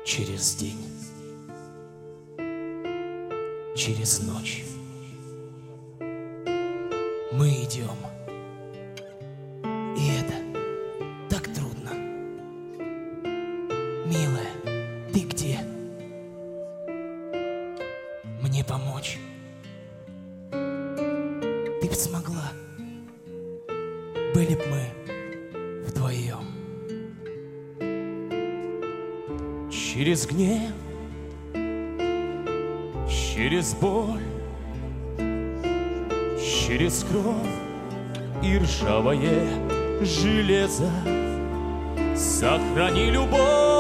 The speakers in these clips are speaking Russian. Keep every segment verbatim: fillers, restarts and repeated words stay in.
Через день, через ночь мы идем, и это так трудно. Милая, ты где? Мне помочь? Ты б смогла, были б мы вдвоем. Через гнев, через боль, через кровь и ржавое железо сохрани любовь,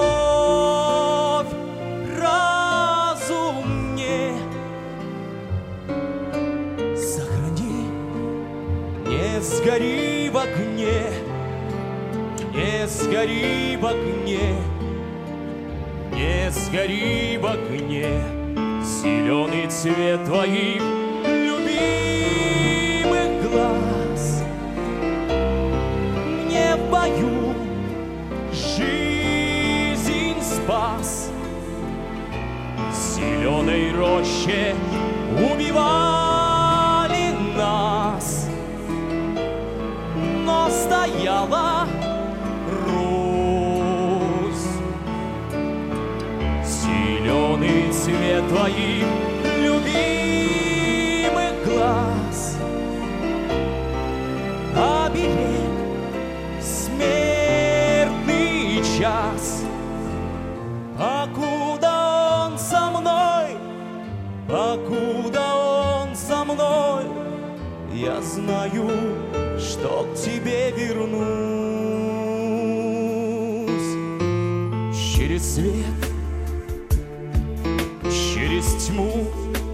разум мне сохрани, не сгори в огне, не сгори в огне. Не сгори в огне, зеленый цвет твоих любимых глаз. Мне в бою жизнь спас, в зеленой роще убивали нас, но стояла зеленый цвет твоих любимых глаз, оберег смертный час. Покуда он со мной, покуда он со мной, я знаю, что к тебе вернусь. Через свет, через тьму,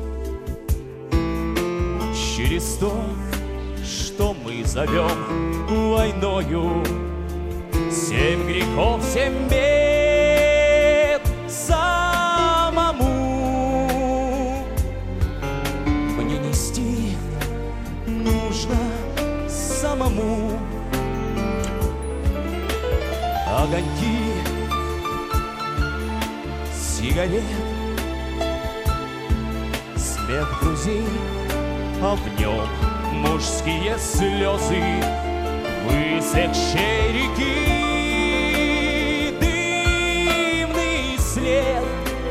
через то, что мы зовем войною. Семь грехов, семь бед самому мне нести нужно самому. Огоньки сигарет, свет друзей, а в нем мужские слезы высохшей реки. Дымный след,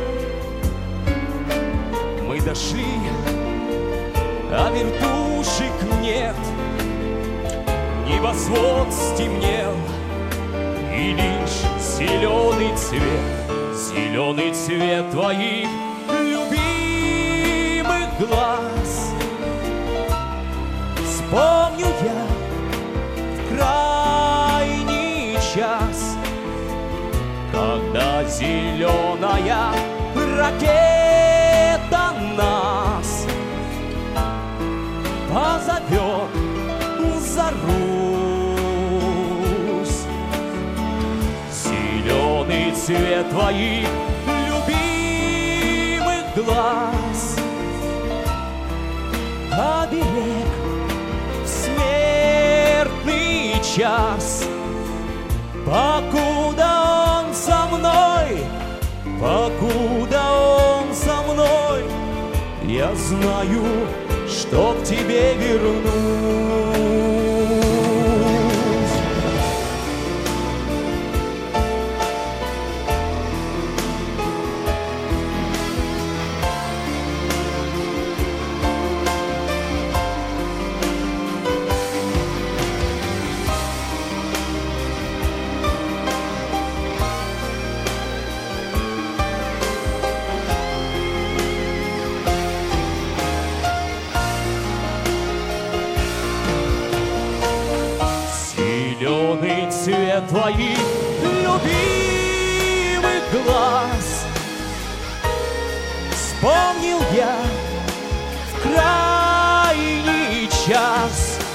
мы дошли, а вертушек нет. Небосвод стемнел, и лишь зеленый цвет, зеленый цвет твоих глаз. Вспомню я в крайний час, когда зеленая ракета нас позовет за Русь. Зеленый цвет твоих любимых глаз, оберег в смертный час. Покуда он со мной, покуда он со мной, я знаю, что к тебе вернусь. Зеленый цвет твоих любимых глаз, вспомнил я в крайний час.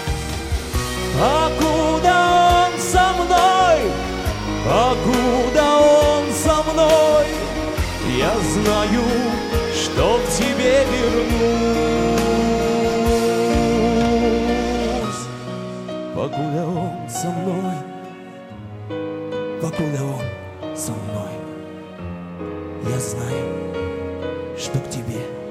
Покуда он со мной, покуда он со мной, я знаю, что к тебе вернусь. Покуда он со мной, покуда он со мной, знаю, что к тебе